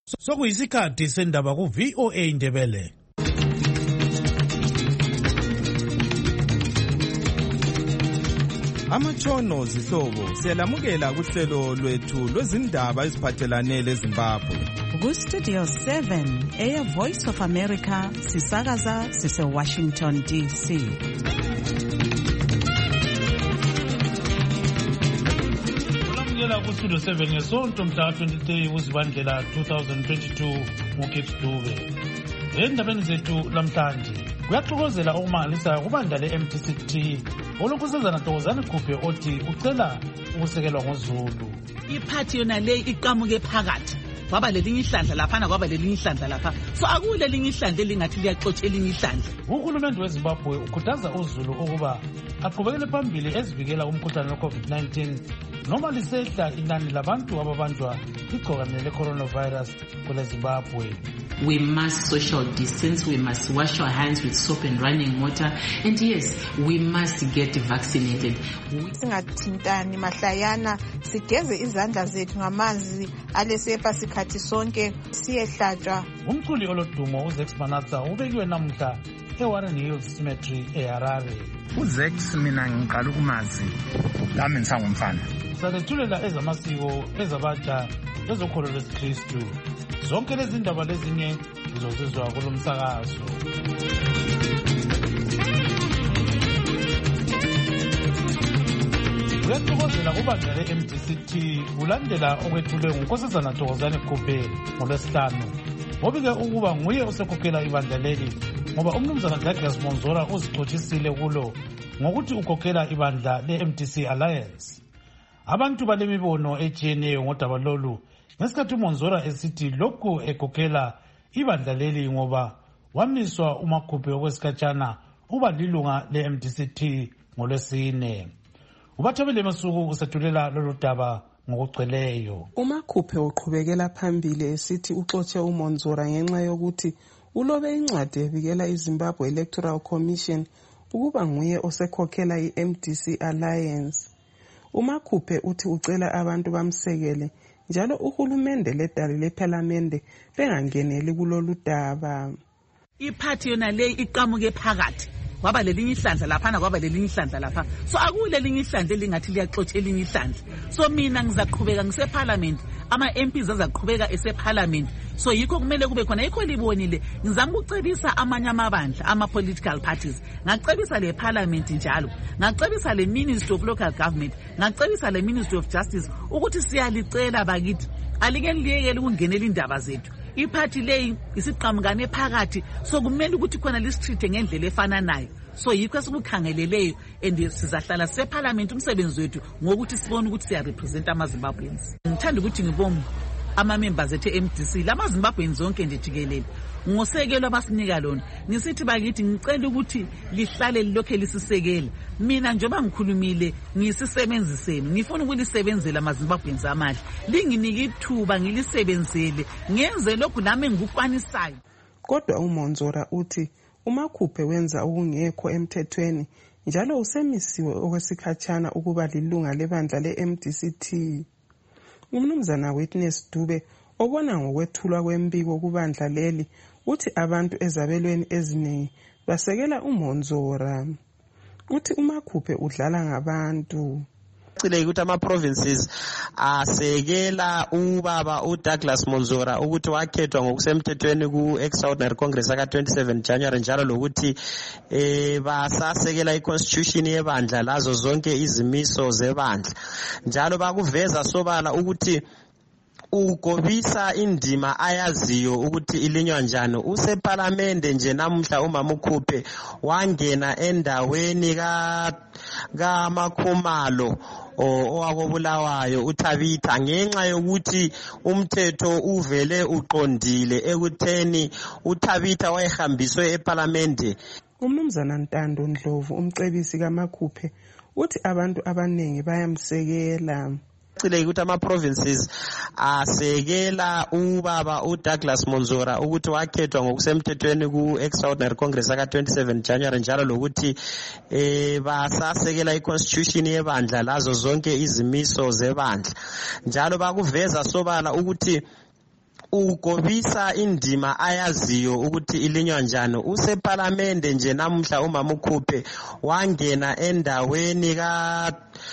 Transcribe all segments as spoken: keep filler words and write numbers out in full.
Sokuyisikhathi sendaba ku V O A Indebele. Amatshono zihlobo siyalamukela kuhlelo lwethu lwezindaba eziphathelane leZimbabwe. Ku Studio seven Air Voice of America sisakaza sise Washington D C. Kulamukela ku Studio seven ngesonto mhla twenty-three uZibandlela twenty twenty-two nguKate Dube. Endabeni zethu lamhlanje kuyaxokozela okumangalisayo kubandla le-M D C T olokusezana Thokozani Khuphe othi ucela ukusekelwa ngoZulu. Iphathi yona le iqamuke phakathi kwaba lelinye ihlandla laphana kwaba lelinye ihlandla lapha, so akule lelinye ihlandla elingathi liyaxotsha elinye ihlandla. Uhulumende weZimbabwe ukhuthaza uZulu ukuba aqhubekele phambili ezivikela umkhuhlane we-COVID nineteen noma lisehla inani labantu ababanjwa igcikwane le-coronavirus kule Zimbabwe. We must social distance, we must wash our hands with soap and running water, and yes, we must get vaccinated. Singathintani mahlayana, sigeze izandla zethu ngamanzi alesepa sikhathi sonke siyehlatshwa. Umculi olodumo uZex Manatsa ubekiwe namhla eWarren Hills Cemetery eHarare. uZex mina ngiqala ukumazi lami ngisangumfana. Sathethulela ezamasiko ezabatsha ezokholo lwesikristu. Zonke lezi ndaba lezinye zizozizwa kulo msakazo. Kuyaxokozela kubandla le-M D C T kulandela okwethulwe nguNkosazana Thokozani Khuphe ngoLwesihlanu. Obike ukuba nguye osekhokhela ibandla leli ngoba umnumzana Douglas Monzora uzixotshisile kulo ngokuthi ukhokhela ibandla le-M D C Alliance. Abantu balemibono etshiyeneyo ngodaba lolu ngesikhathi uMonzora esithi lokhu ekhokhela ibandla leli ngoba wamiswa uMakhuphe okwesikhatshana uba lilunga le-M D C T ngoLwesine. Ubathabile Masuku usethulela lolu daba ngokugcweleyo. uMakhuphe uqhubekela phambili esithi uxotshe uMonzora ngenxa yokuthi ulobe incwadi evikela iZimbabwe Electoral Commission ukuba nguye osekhokhela i-M D C Alliance. uMakhuphe uthi ucela abantu bamsekele njalo uhulumende ledale lephalamende bengangeneli kulolu daba. Iphathi yona le iqamuke phakathi kwaba lelinye ihlandla laphana kwaba lelinye ihlandla lapha, so akule lelinye ihlandla elingathi liyaxotsha elinye ihlandla. So mina ngizaqhubeka ngiseParliament, ama-M Ps azaqhubeka eseParliament, so yikho kumele kube khona. Yikho libonile ngizama ukucebisa amanye amabandla ama-political parties, ngacebisa le Parliament njalo, ngacebisa le Ministry of Local Government, ngacebisa le Ministry of Justice ukuthi siyalicela bakithi alike liyekele ukungenela indaba zethu. Iphathi leyi isiqhamukane phakathi, so kumele ukuthi khona lisitreat ngendlela efananayo. So yikho esibukhangeleleyo and sizahlala seParliament umsebenzi wethu ngokuthi sibone ukuthi siya represent amaZimbabweans. Ngithanda ukuthi ngibonge ama-members ethu e-M D C lamaZimbabweans zonke nje jikelele ngosekelo abasinika lona. Ngisithi bakithi ngicela ukuthi lihlale lilokhe lisisekela. Mina njengoba ngikhulumile ngisisebenzi senu, ngifuna ukulisebenzela amaZimbabweans amahle. Linginike ithuba ngilisebenzele ngenze lokhu nami ngikukwanisayo. Kodwa uMonzora uthi uMakhuphe wenza okungekho emthethweni njalo usemisiwe okwesikhatshana ukuba lilunga lebandla le-M D C T. Umnumzana Witness Dube obona ngokwethulwa kwembiko kubandla leli uthi abantu ezabelweni eziningi basekela uMonzora. Uthi uMakhuphe udlala ngabantu. Cile ukuthi ama-provinces asekela ubaba uDouglas Monzora ukuthi wakhethwa ngokusemthethweni ku-Extraordinary Congress aka twenty-seven January njalo lokuthi eh basasekela i-constitution yebandla lazo zonke izimiso zebandla njalo bakuveza sobala ukuthi ugobisa indima ayaziyo ukuthi ilinywa njani. UseParliament nje namhla uMakhuphe wangena endaweni ka kaMakhumalo owakobulawayo uThabitha ngenxa yokuthi umthetho uvele uqondile ekutheni uThabitha wayehambiswe eParliament. Umnumzana Ntando Ndlovu umcebisi kaMakhuphe uthi abantu abaningi bayamsekela. Cile ukuthi ama-provinces asekela ubaba uDouglas Monzora ukuthi wakhethwa ngokusemthethweni ku-Extraordinary Congress aka twenty-seven January njalo lokuthi eh basasekela i-constitution yebandla lazo zonke izimiso zebandla njalo bakuveza sobala ukuthi ugobisa indima ayaziyo ukuthi ilinywa njani. Useparlamente nje namuhla umama uKhuphe wangena endaweni ka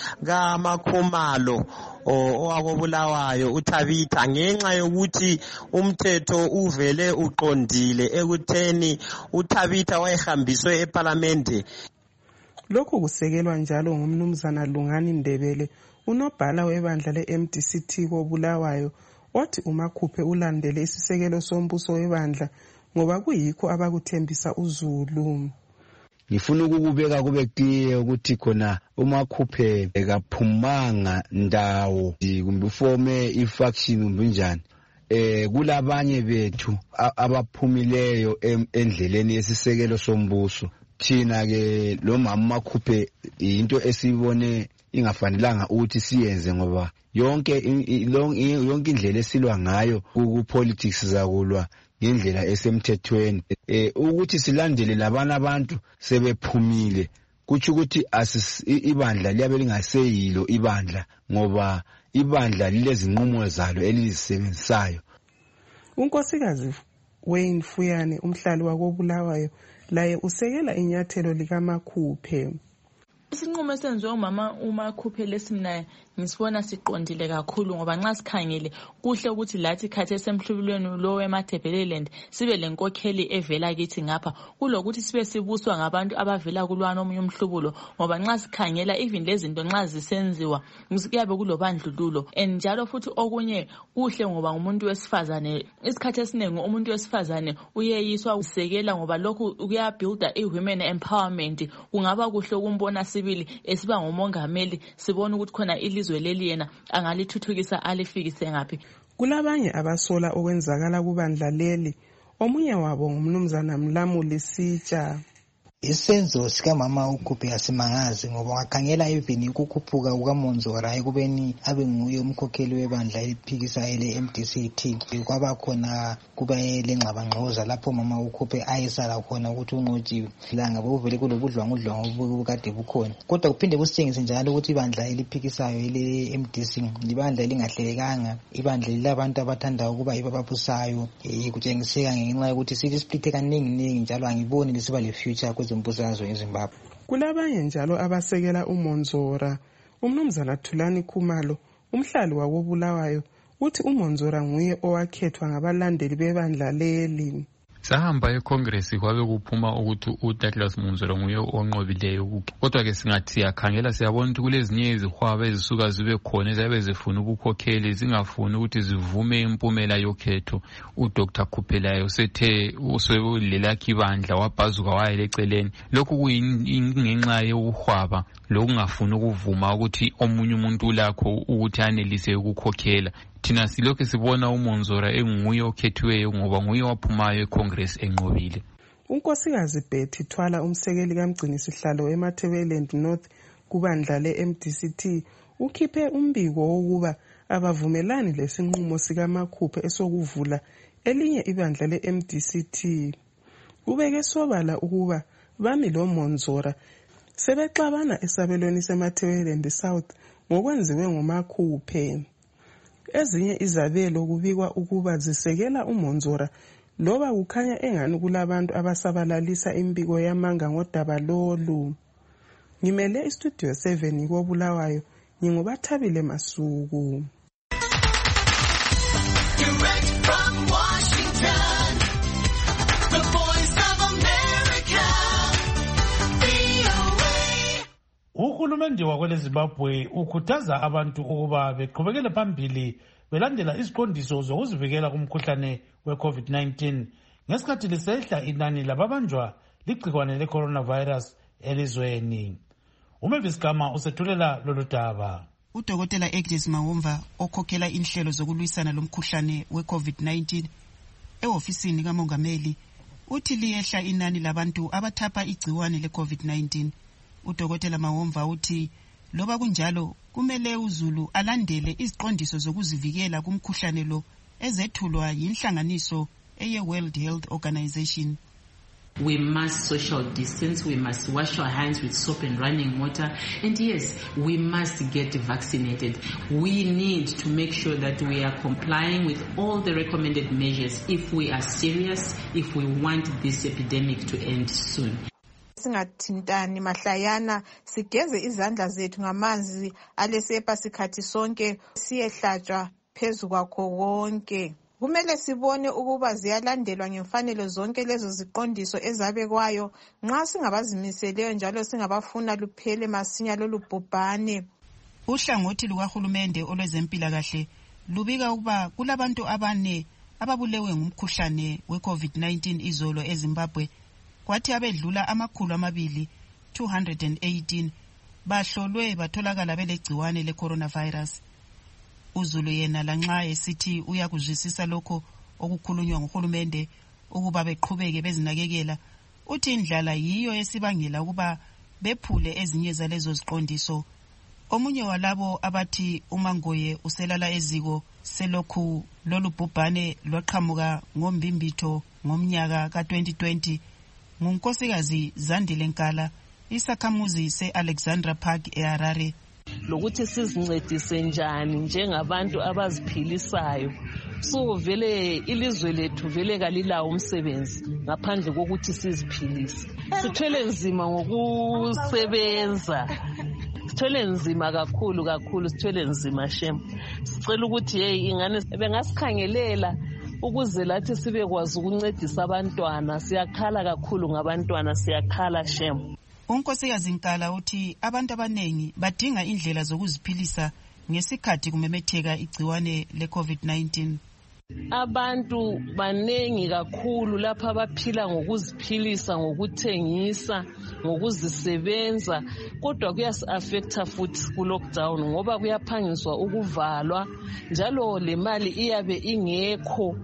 kaMakhumalo owakobulawayo uThabitha ngenxa yokuthi umthetho uvele uqondile ekutheni uThabitha wayehambiswe eParliament. Lokhu kusekelwa njalo ngumnumzana Lungani Ndebele, unobhala webandla le-M D C T kobulawayo, othi uMakhuphe ulandele isisekelo sombuso webandla ngoba kuyikho abakuthembisa uZulu. Ngifuna ukubeka kube clear ukuthi khona uMakhuphe ekaphumanga ndawo kumbe ufome ifaction kumbe njani. Eh kulabanye bethu abaphumileyo endleleni yesisekelo sombuso. Thina ke lo mama Makhuphe into esibone ingafanelanga ukuthi siyenze ngoba yonke yonke indlela esilwa ngayo ku politics zakulwa ngendlela esemthethweni. Eh ukuthi silandele labana abantu sebephumile kuthi ukuthi ibandla liyabe lingaseyilo ibandla ngoba ibandla lilezinqumo zalo elizisebenzisayo. Unkosikazi Wayne Fuyane umhlali wakobulawayo laye usekela inyathelo likaMakhuphe. Isinqumo esenziwe umama uMakhuphe lesimna ngisibona siqondile kakhulu ngoba nxa sikhangele kuhle ukuthi lathi khathe semhlubulweni lo weMatabeleland sibe lenkokheli evela kithi ngapha kulokuthi sibe sibuswa ngabantu abavela kulwana omunye umhlubulo ngoba nxa sikhangela even lezinto nxa zisenziwa kuyabe kulobandlululo and njalo futhi okunye kuhle ngoba umuntu wesifazane isikhathi esinengi umuntu wesifazane uyeyiswa usekela ngoba lokhu kuyabuilda i-women empowerment. Kungaba kuhle ukumbona sibili esiba ngomongameli sibona ukuthi khona ilizwe leli yena angalithuthukisa alifikise ngaphi. Kulabanye abasola okwenzakala kubandla leli, omunye wabo ngumnumzana Mlamuli Sitsha. Isenzo sikamama uKhuphe asimangazi ngoba wakhangela even ukukhuphuka kukaMonzora ekubeni abe nguye umkhokheli webandla eliphikisa ele-M D C T. Kwaba khona kuba lengxabangxoza lapho mama uKhuphe ayesala khona ukuthi unqotshiwe langa bovele kulobudlwangudlwangu obukade bukhona. Kodwa kuphinde kusitshengise njalo ukuthi ibandla eliphikisayo ele-M D C libandla elingahlekanga, ibandla lilabantu abathanda ukuba ibabaphusayo. Kutshengiseka ngenxa yokuthi sithi split kaningi ningi njalo angiboni lisiba le future kwezo mbuzazwe eZimbabwe. Kulabanye njalo abasekela uMonzora. Umnumzana Thulani Khumalo umhlali wakobulawayo uthi uMonzora nguye owakhethwa ngabalandeli bebandla leli. Sahamba eCongress kwabe kuphuma ukuthi uDouglas Monzora nguye onqobileyo. Kodwa ke singathi siyakhangela siyabona ukuthi kulezinye izihwaba ezisuka zibe khona ezabe zifuna ubukhokheli zingafuni ukuthi zivume impumela yokhetho. uDr Khuphe usethe usebulelakhe ibandla wabhazuka wayele eceleni. Lokhu kuyingenxa yokuhwaba lokungafuni ukuvuma ukuthi omunye umuntu lakho ukuthi anelise ukukhokhela. Thina silokho sibona uMonzora enguye okhethiweyo ngoba nguye waphumayo eCongress enqobile. Unkosikazi Betty Thwala umsekeli kaMgcini sihlalo eMatabeleland North kubandla le-M D C T ukhiphe umbiko wokuba abavumelani lesinqumo sikaMakhuphe esokuvula elinye ibandla le-M D C T. Ubeke sobala ukuba bami lo Monzora sebexabana esabelweni seMatabeleland South ngokwenziwe nguMakhuphe. Ezinye izabelo kubikwa ukuba zisekela uMonzora loba kukhanya engani kulabantu abasabalalisa imbiko yamanga ngodaba lolu. Ngimele istudio seven kobulawayo ngingobathabile Masuku. Direct from Washington, the voice of America, V O A. Uhulumende wakwele Zimbabwe ukhuthaza abantu ukuba beqhubekele phambili belandela iziqondiso zokuzivikela kumkhuhlane we-COVID nineteen ngesikhathi lisehla inani lababanjwa ligcikwane le-coronavirus elizweni. Umavis Gama usethulela lolu daba. Udokotela Agnes Mawomva okhokhela inhlelo zokulwisana lomkhuhlane we-COVID nineteen ehofisini kamongameli uthi liyehla inani labantu abathapha igciwane le-COVID nineteen. Udokotela Mawomva uthi loba kunjalo kumele uZulu alandele iziqondiso zokuzivikela kumkhuhlane lo ezethulwa yinhlanganiso eye World Health Organization. We must social distance. We must wash our hands with soap and running water. And yes, we must get vaccinated. We need to make sure that we are complying with all the recommended measures if we are serious, if we want this epidemic to end soon. Singathintani mahlayana sigeze izandla zethu ngamanzi alesepa sikhathi sonke siyehlatshwa phezu kwakho konke. Kumele sibone ukuba ziyalandelwa ngemfanelo zonke lezo ziqondiso ezabekwayo nxa singabazimiseleyo njalo singabafuna luphele masinya lolu bhubhane. Uhlangothi lukahulumende olwezempilakahle lubika ukuba kulabantu abane ababulewe ngumkhuhlane we-COVID nineteen izolo eZimbabwe, kwathi abedlula amakhulu amabili two hundred eighteen bahlolwe batholakala belegciwane le-coronavirus. Uzulu yena lanxa esithi uyakuzwisisa lokho okukhulunywa nguhulumende ukuba beqhubeke bezinakekela, uthi indlala yiyo esibangela ukuba bephule ezinye zalezo ziqondiso. Omunye walabo abathi uMangoye uselala eziko selokhu lolu bhubhane lwaqhamuka ngombimbitho ngomnyaka ka twenty twenty ngunkosikazi Zandile Nkala, isakhamuzi se-Alexandra Park eHarare. Lokuthi sizincedise njani njengabantu abaziphilisayo. So vele ilizwe lethu vele kalilawo umsebenzi ngaphandle kokuthi siziphilise. Sithwele nzima ngokusebenza. Sithwele nzima kakhulu kakhulu sithwele nzima shem. Sicela ukuthi hey ingane bengasikhangelela ukuze lathi sibe kwazi ukuncedisa abantwana. Siyakhala kakhulu ngabantwana, siyakhala shem. Unkosikazi Nkala uthi abantu abanengi badinga indlela zokuziphilisa ngesikhathi kumemetheka igciwane le-COVID nineteen. Abantu banengi kakhulu lapha abaphila ngokuziphilisa, ngokuthengisa, ngokuzisebenza, kodwa kuyasi-affecta futhi ku-lockdown ngoba kuyaphangiswa ukuvalwa njalo le mali iyabe ingekho,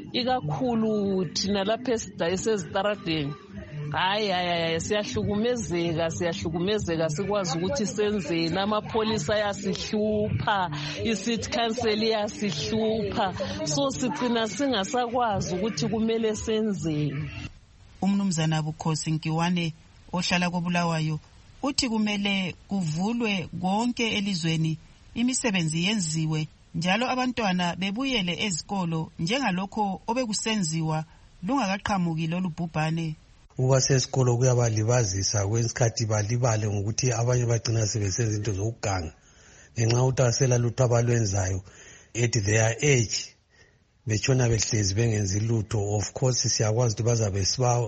ikakhulu thina lapha esidayisa ezitaradeni. Hayi hayi hayi siyahlukumezeka siyahlukumezeka sikwazi ukuthi senzeni. Amapolisa ayasihlupha, i-city council iyasihlupha, so sigcina singasakwazi ukuthi kumele senzeni. Umnumzana Bukhosi Nkiwane ohlala koBulawayo uthi kumele kuvulwe konke elizweni, imisebenzi yenziwe njalo abantwana bebuyele ezikolo njengalokho obekusenziwa lungakaqhamuki lolu bhubhane. Uba sesikolo kuyabalibazisa kwesikhathi balibale ngokuthi abanye bagcina sebesenza into zokuganga ngenxa ukuthi asela lutho abalwenzayo at their age betshona behlezi bengenzi lutho. Of course siyakwazi ukuthi bazabe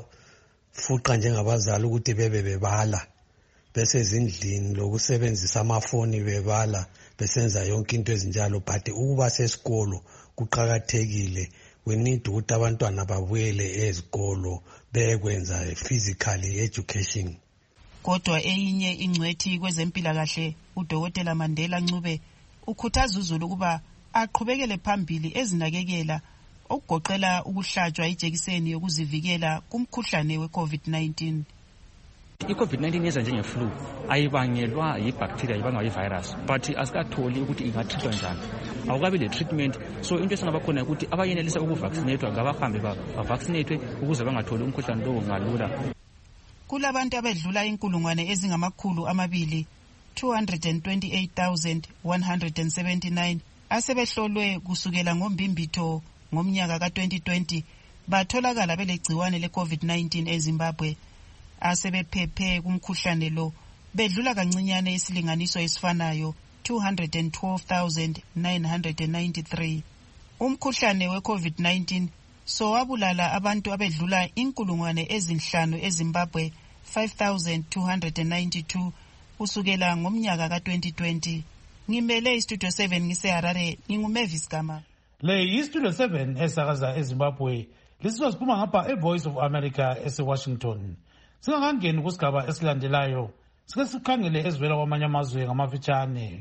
sibafuqa njengabazali ukuthi bebe bebala besezindlini lokusebenzisa amafoni bebala besenza yonke into ezinjalo, but ukuba sesikolo kuqakathekile. We need ukuthi abantwana babuyele ezikolo bekwenza physical education. Kodwa eyinye ingcwethi kwezempilakahle uDokotela Mandela Ncube ukhuthaza uzulu ukuba aqhubekele phambili ezinakekela okugoqela ukuhlatshwa ijekiseni yokuzivikela kumkhuhlane we-COVID nineteen. I-COVID nineteen yeza njenge-flu ayibangelwa yi-bacteria ibangwa yi-virus, but asikatholi ukuthi ingathreatwa njani, awukabi le-treatment. So into esingaba khona ukuthi abayenelisa ukuvaccinatwa ngabahambe bavaccinatwe ukuze bangatholi umkhuhlane lowo ngalula. Kulabantu abedlula inkulungwane ezingamakhulu amabili two hundred twenty-eight thousand one hundred seventy-nine asebehlolwe kusukela ngombimbitho ngomnyaka ka twenty twenty batholakala belegciwane le-COVID nineteen eZimbabwe. Asebephephe kumkhuhlane lo bedlula kancinyane isilinganiso esifanayo two hundred twelve thousand nine hundred ninety-three. Umkhuhlane we-COVID nineteen so wabulala abantu abedlula inkulungwane ezinhlanu eZimbabwe five thousand two hundred ninety-two kusukela ngomnyaka ka twenty twenty. Ngimele istudio seven ngiseHarare, nginguMavis Gama. Le istudio seven esakaza eZimbabwe lisizwa siphuma ngapha eVoice of America eseWashington. Singakangeni kusigaba esilandelayo sike sikhangele ezivela kwamanye amazwe ngamafitshane.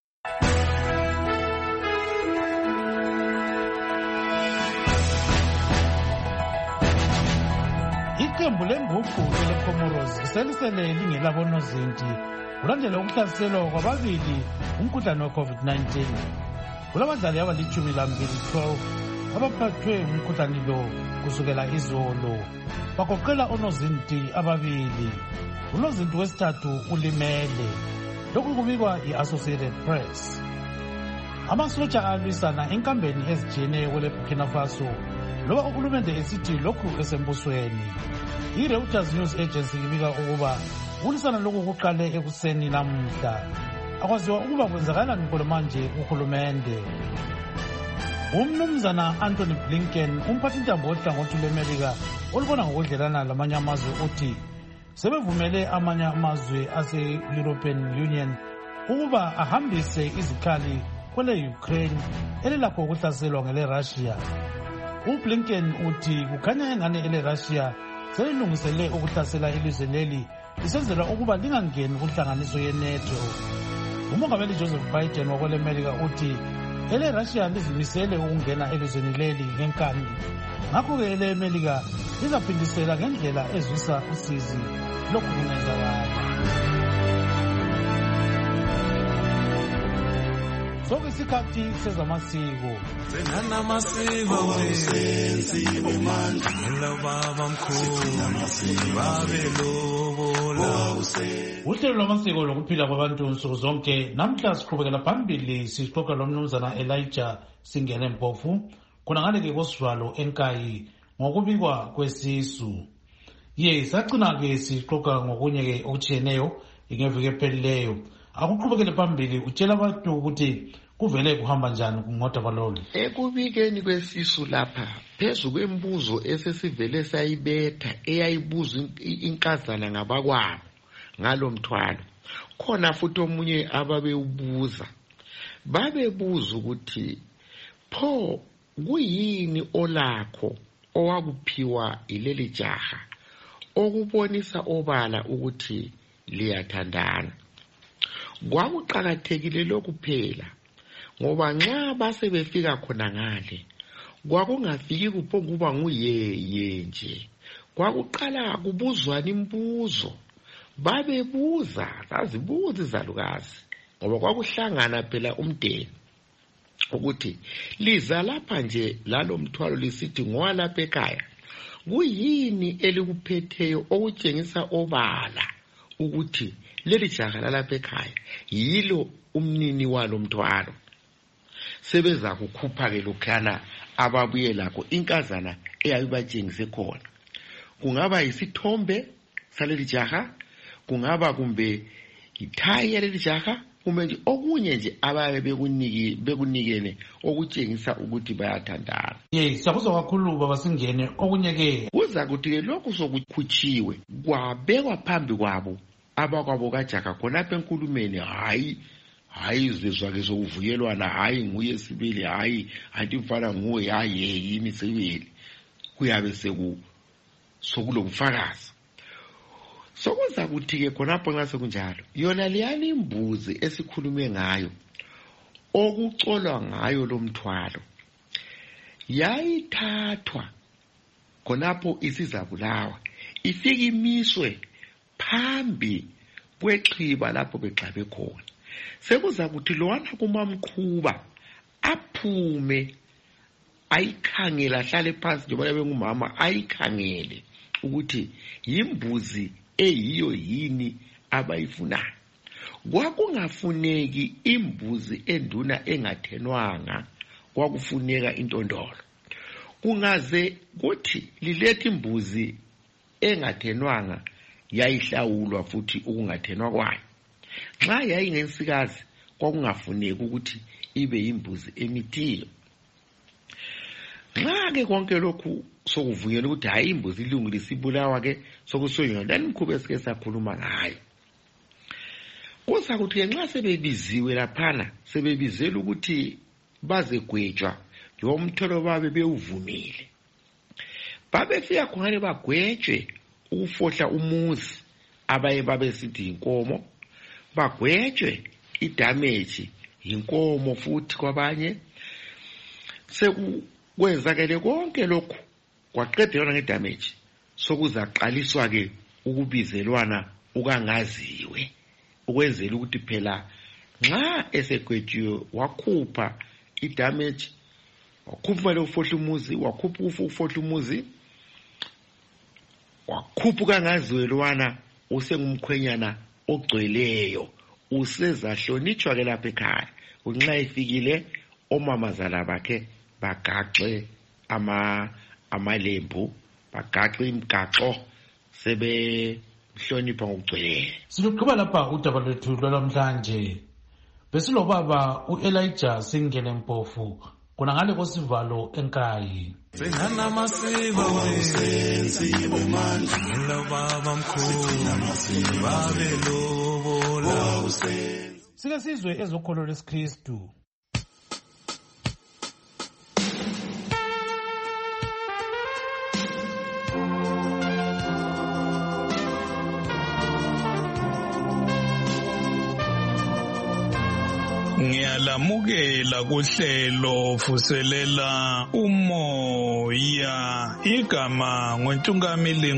Iqembu lenguqu eleComoros selisele lingelabonozinti kulandela ukuhlaselwa kwababili umkhuhlane we-COVID nineteen. Kulabadlali abalitshumi lambili twelve abaphethwe ngumkhuhlane lo kusukela izolo bagoqela onozinti ababili. Unozinti wesithathu ulimele. Lokhu kubikwa yi-Associated Press. Amasotsha alwisana enkambeni ezijiyeneyo kwele Burkina Faso loba uhulumende esithi lokhu esembusweni. I-Reuters News Agency ibika ukuba ukulwisana lokhu kuqale ekuseni namuhla. Akwaziwa ukuba kwenzakalani khona manje uhulumende. Umnumzana Anthony Blinken, umphathintambo wohlangothi lweMelika olubona ngokudlelana lamanye amazwe, uthi sebevumele amanye amazwe ase-European Union ukuba ahambise izikhali kwele Ukraine elilakho ukuhlaselwa ngele Russia. UBlinken uthi kukhanya engane ele Russia selilungisele ukuhlasela ilizwe leli lisenzela ukuba lingangeni kuhlanganiso ye-NATO. Umongameli Joseph Biden wakwele America uthi ele Russia lizimisele ukungena elizweni leli ngenkani. Ngakho-ke ele America lizaphindisela ngendlela ezwisa usizi lokhu kungenzakala. Sokuyisikhathi sezamasiko. Senana masiko senzi bomanda ngela baba mkhulu babelobola. Uhlelo lwamasiko lokuphila kwabantu nsuku zonke namhla siqhubekela phambili sixoxa lomnumzana Elijah Singene Mpofu khona ngale-ke kosivalo enkayi ngokubikwa kwesisu. Ye sagcina-ke sixoxa ngokunye-ke okutshiyeneyo ngeviki ephelileyo. Akuqhubekele phambili utshela abantu ukuthi kuvele kuhamba njani kungoda kwalolu. Ekubikeni kwesisu lapha phezu kwembuzo esesivele sayibetha eyayibuza inkazana ngabakwabo ngalo mthwalo, khona futhi omunye ababewubuza babebuza ukuthi pho kuyini olakho owakuphiwa ileli jaha okubonisa obala ukuthi liyathandana. Kwakuqakathekile lokhu phela ngoba nxa base befika khona ngale kwakungafiki kuphokuba nguyeye nje, kwakuqala kubuzwana imbuzo. Babebuza zazibuza izalukazi ngoba kwakuhlangana phela umndeni ukuthi liza lapha nje lalo mthwalo lisithi ngowalapha ekhaya kuyini elikuphetheyo okutshengisa obala ukuthi leli jaha lalapha ekhaya yilo umnini walo mthwalo. Sebeza kukhupha-ke lokhana ababuye lakho inkazana eyayibatshengise khona. Kungaba yisithombe saleli jaha, kungaba kumbe ithayi yaleli jaha, kumbe nje okunye nje abaye bekuniki bekunikene okutshengisa ukuthi bayathandana. Ye siyakuzwa kakhulu baba Singene. Okunye-ke kuza kuthi-ke lokhu sokukhutshiwe kwabekwa phambi kwabo abakwabo kajaha khonapha enkulumeni, hayi hayi izizwa-ke sokuvuyelwana, hayi nguye sibili, hayi anti mfana nguwe, hayi yini sibili, kuyabe sokulobufakazi. Sokuza kuthi-ke khonapho nxa sekunjalo yona leyani imbuzi esikhulume ngayo okucolwa ngayo lo mthwalo yayithathwa khonapho isizabulawa ifike imiswe phambi kwexiba lapho begxabe khona. Sekuza kuthi lowana kumamqhuba aphume ayikhangela ahlale phansi njengoba bengumama ayikhangele ukuthi yimbuzi eyiyo yini abayifunayo. Kwakungafuneki imbuzi enduna engathenwanga, kwakufuneka intondolo. Kungaze kuthi lilethe imbuzi engathenwanga yayihlawulwa futhi ukungathenwa kwayo. Nxa yayingensikazi kwakungafuneki ukuthi ibe yimbuzi emithiyo. Nxa-ke konke lokhu sokuvunyelwa ukuthi hayi imbuzi ilungu lisibulawa-ke sokusonywa lani mkhuba esike sakhuluma ngayo. Kuza kuthi nxa sebebiziwe laphana sebebizela ukuthi bazegwetshwa njengoba umthwalo babe bewuvumile, babefika khonale bagwetshwe ukufohla umuzi abaye babesithi inkomo, bagwetshwe idamage inkomo futhi kwabanye. Sekukwenzakele konke lokhu kwaqedelwana ngedamage sokuzaqaliswa-ke ukubizelwana ukangaziwe ukwenzela ukuthi phela nxa esegwetshiwe wakhupha idamage wakhupha lo fohla umuzi, wakhupha ufohla umuzi, wakhupha kangaziwelwana, usengumkhwenyana ogcweleyo, usezahlonitshwa ke lapha ekhaya. Unxa efikile omamazala bakhe bagaxe ama amalembu, bagaxe imgaxo, sebe mhlonipha ngokugcweleyo. Siluqhuba lapha udaba lwethu lwalamhlanje. Besilobaba u-Elijah Singene Mpofu khona ngale kosivalo enkayi. Sengana masiba wenzi wemandla ngila baba mkhulu babe lobola. Sike sizwe ezokholo lesikristu. Ngiyalamukela kuhlelo fuselela umoya igama ngoNtungamili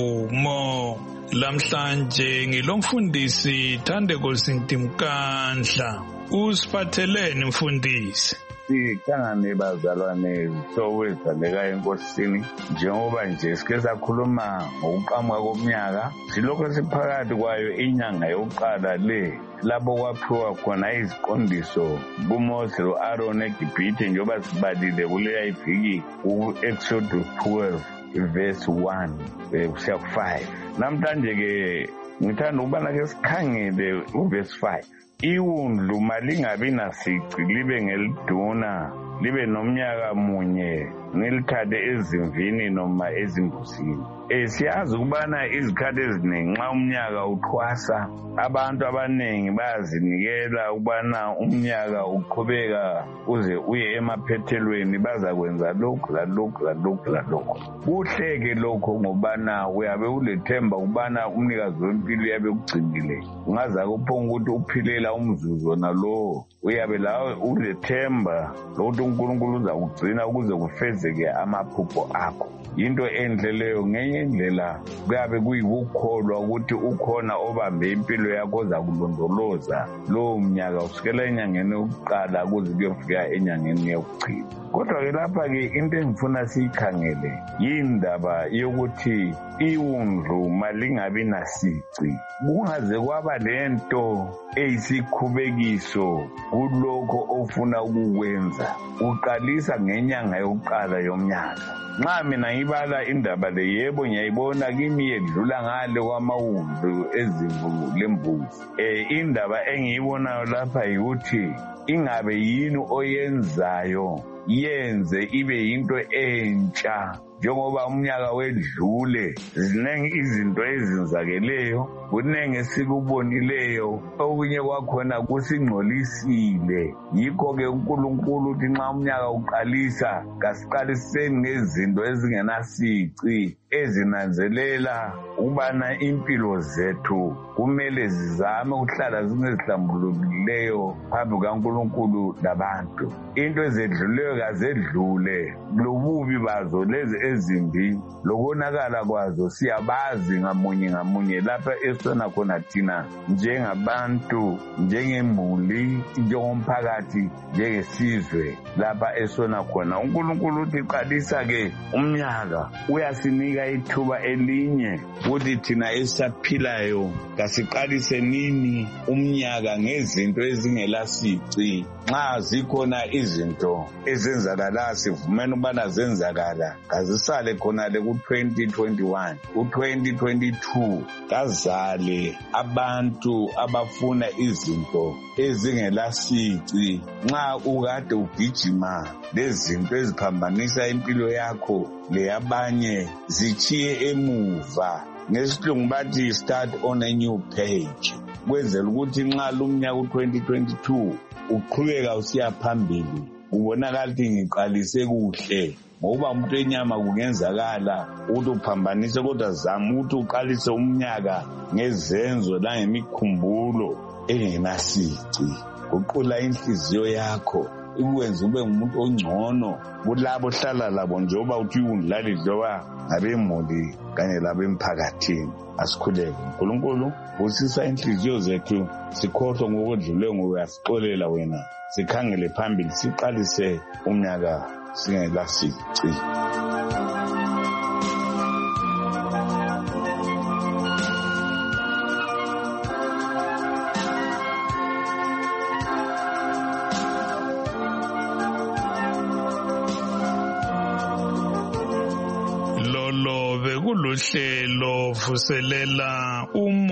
Nkomo. Lamhlanje ngilomfundisi Thandeko Sintimkandla. Usiphatheleni mfundisi? Sihlangane bazalwane sowezaleka enkosini njengoba nje sike sakhuluma ngokuqhamuka komnyaka silokho siphakathi kwayo inyanga yokuqala le lapho kwaphiwa khona iziqondiso kuMose lo-Aaron eGibhithe njengoba sibalile kuleya iviki ku-Exodus twelve verse one kusiya ku-five. Namhlanje ke ngithanda ukubana ke sikhangele uverse five. Iwundlu malingabi nasici libe ngeliduna libe nomnyaka munye ngelithathe ezimvini noma ezimbusini. Eh siyazi ukubana izikhathi eziningi nxa umnyaka uthwasa abantu abaningi bayazinikela ukubana umnyaka uqhubeka uze uye emaphethelweni bazakwenza lokhu lalokhu lalokhu lalokhu. Kuhleke lokho ngobana uyabe ulethemba ukubana umnikazi wempilo uyabe ukugcinile. Ungaza kuphonga ukuthi uphilela umzuzu nalo uyabe lawe ulethemba lokuthi uNkulunkulu uzakugcina ukuze kufezeke amaphupho akho. Into enhle leyo. Ngenye indlela kuyabe kuyikukholwa ukuthi ukhona obambe impilo yakho ozakulondoloza lowo mnyaka usukela enyangeni yokuqala kuze kuyofika enyangeni yokugcina. Kodwa ke lapha ke into engifuna siyikhangele yindaba yokuthi iwundlu malingabi nasici. Kungaze kwaba lento eyisikhubekiso kulokho ofuna ukukwenza. Uqalisa ngenyanga yokuqala yomnyaka. Nxa mina ngibala indaba le yebo ngiyayibona kimi yedlula ngale kwamawundlu ezimvu lembuzi. Eh indaba engiyibonayo lapha ukuthi ingabe yini oyenzayo yenze ibe yinto entsha. Njengoba umnyaka wedlule zinengi izinto ezenzakeleyo, kuningi esikubonileyo, okunye kwakhona kusingcolisile. Yikho ke uNkulunkulu uthi nxa umnyaka uqalisa kasiqaliseni ngezinto ezingenasici ezinanzelela ukubana impilo zethu kumele zizame ukuhlala zingezihlambulukileyo phambi kukaNkulunkulu labantu. Into ezedluleyo kazedlule, lobubi bazo lezi ezimbi lokonakala kwazo siyabazi ngamunye ngamunye lapha esona khona thina njengabantu, njengemuli, njengomphakathi, njengesizwe lapha esona khona. uNkulunkulu uthi qalisa ke umnyaka uyasinika ithuba elinye ukuthi thina esaphilayo kasiqalise nini umnyaka ngezinto ezingelasici. Nxa zikhona izinto ezenzakala sivumene ukubana zenzakala kazisale khona le ku twenty twenty-one ku twenty twenty-two kazale abantu abafuna izinto ezingelasici. Nxa ukade ugijima lezinto eziphambanisa impilo yakho leyabanye zichiye emuva. Ngesilungu bathi start on a new page. Kwenzela ukuthi nxa lumnyaka u twenty twenty-two uqhubeka usiya phambili ubonakala ukuthi ngiqalise kuhle. Ngoba umuntu enyama kungenzakala ukuthi uphambanise, kodwa zama ukuthi uqalise umnyaka ngezenzo langemikhumbulo engenasici. uqula inhliziyo yakho ikwenza ube ngumuntu ongcono kulabo ohlala labo njengoba uthi undlali njengoba abemuli kanye labemphakathini. Asikhuleke uNkulunkulu usisa inhliziyo zethu sikhohlwe ngokudlule ngoba asixolela wena sikhangele phambili siqalise umnyaka singela sici. Hlelo vuselela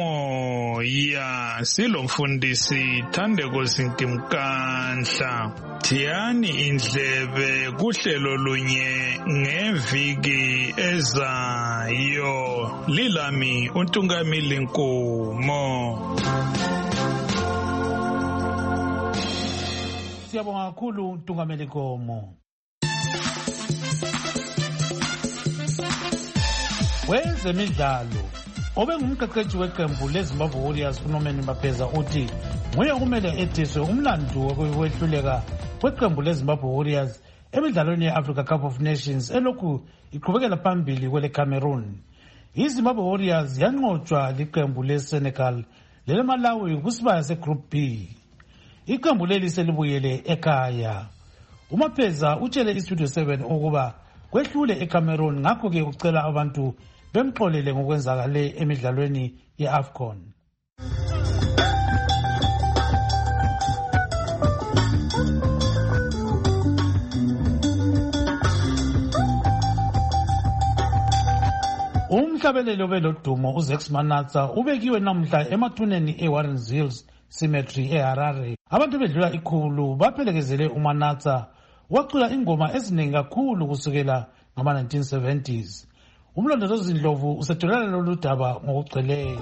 umoya silomfundisi Thandeko Sintimkanhla. Thiyani indlebe kuhlelo lunye ngeviki ezayo. Lilami uNtungamili Nkomo. Siyabonga kakhulu uNtungamili Nkomo. Wezemidlalo obengumqeqeshi weqembu leZimbabwe Warriors uNorman Mapheza uthi nguye kumele ediswe umlandu wokwehluleka kweqembu leZimbabwe Warriors emidlalweni ye-Africa Cup of Nations elokhu iqhubekela phambili kwele Cameroon. IZimbabwe Warriors yanqotshwa liqembu leSenegal leleMalawi kusibaya seGroup B. Iqembu leli selibuyele ekhaya. uMapheza utshele iStudio seven ukuba kwehlule eCameroon ngakho ke ucela abantu bemxolele ngokwenzakale emidlalweni ye-AFCON. Umhlabeleli obelodumo uZex Manatsa ubekiwe namhla emathuneni eWarrens Hills Cemetery eHarare. Abantu bedlula ikhulu baphelekezele uManatsa wacula ingoma eziningi kakhulu kusukela ngama nineteen seventies. Umlondolozi Ndlovu usetholela lolu daba ngokugcweleyo.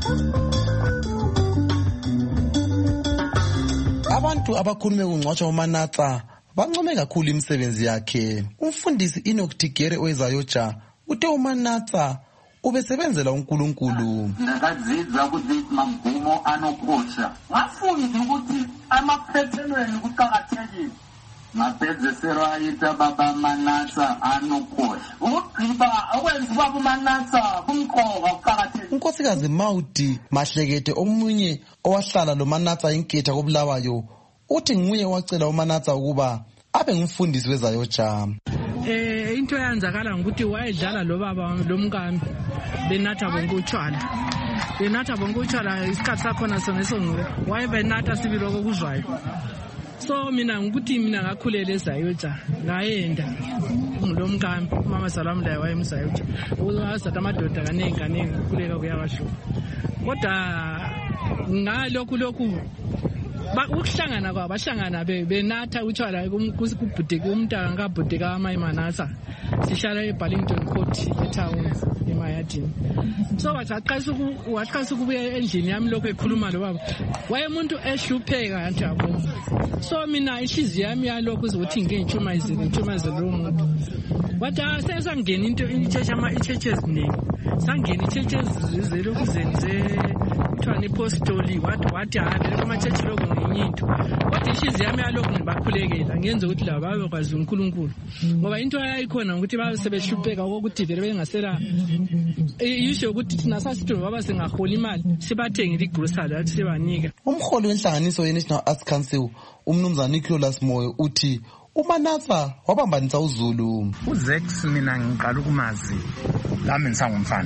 Abantu abakhulume kungcwatshwa uManatsa bancome kakhulu imisebenzi yakhe. Umfundisi Enoch Tigere owezayoja uthe uManatsa ubesebenzela uNkulunkulu. Ngakazizwa ukuthi magumo anokosha. Ngafunda ukuthi amaphethelweni kuqhakathekile. Mapezesero ayita baba Manatsa anokosha. Ugqiba okwenza baba Manatsa kumqoka uqhakathekile. Unkosikazi Mauti Mahlekete omunye owahlala lo Manatsa inketha kobulawayo uthi nguye wacela uManatsa ukuba abe ngumfundisi wezayoja. Eh into yenzakala ukuthi wayedlala lo baba lomkami benatha bonke utshwala. Benatha bonke utshwala isikhathi sakhona soneso wayebenatha sibilo kokuzwayo. So mina ngikuthi mina ngakhulela ezayoja ngayenda ngilomkami mama Salam la wayemzayoja uzathatha amadoda kanengi kanengi kukhuleka kuyabasho kodwa ngalokhu lokhu ukuhlangana kwabo bahlangana benatha utshwala kubhudeke umntana kabhudeka amayimanasa sihlala eBarlington Court eTown eMayadini. So waqaqasa waqaqasa ukubuya endlini yami lokho ekhuluma lo baba wayemuntu ehlupheka njalo. So mina ihliziyo yami yalokho uzothi ngentshumayeze ngentshumayeze lo muntu wathi asesangena into ichurch ama churches eziningi sangena ichurches zelokhu zenze kuthiwa apostoli wathi wathi hayi kuma church lokho nginyinto wathi ihliziyo yami yalokho ngibakhulekela ngenze ukuthi laba babe kwazi uNkulunkulu ngoba into yayikhona ukuthi babe sebehlupheka ukuthi vele bengasela yisho ukuthi thina sasithu baba singahola imali sibathengile igrocery athi sibanika. Umholi wenhlanganiso yeNational Arts Council umnumzana Nicholas Moyo uthi uManatsa wabambanisa uZulu. uZex mina ngiqala ukumazi lami ngisangumfana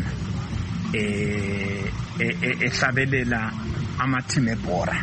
eh ehlabelela amateam ebhora.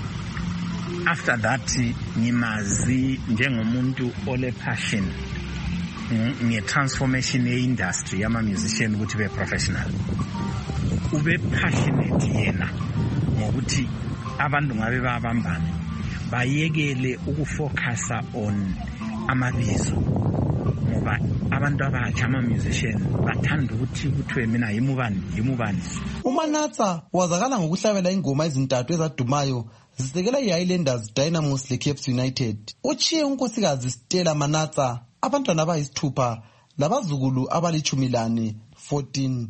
After that ngimazi njengomuntu ole passion nge transformation ye industry yama musician ukuthi be professional. Ube passionate yena ngokuthi abantu ngabe babambane bayekele ukufocusa on amabizo ngoba abantu abatsha ama musician bathanda ukuthi kuthiwe mina yimubani yimubani. uManatsa wazakala ngokuhlabela ingoma ezintathu ezadumayo zisekela iHighlanders Dynamos leCape United. Uchiye unkosikazi Stella Manatsa abantwana abayisithupha labazukulu abalichumi lane fourteen.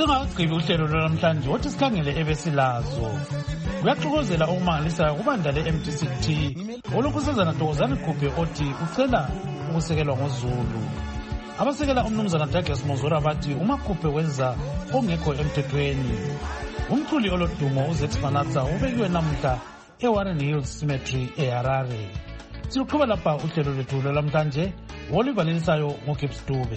singagqibi uhlelo lwanamhlanje wothi sikhangele ebesilazo. Kuyaxokozela okumangalisayo kubandla le-M D C T olukhusezana Ntokozane Khuphe othi ucela ukusekelwa ngoZulu. Abasekela umnumzana Douglas Monzora bathi uMakhuphe wenza ongekho emthethweni. Umculi olodumo uZex Manatsa ubekiwe namhla eWarren Hills Cemetery eHarare. Siluqhuba lapha uhlelo lethu lwamhlanje, Oliver Lelisayo ngoGibbs Dube.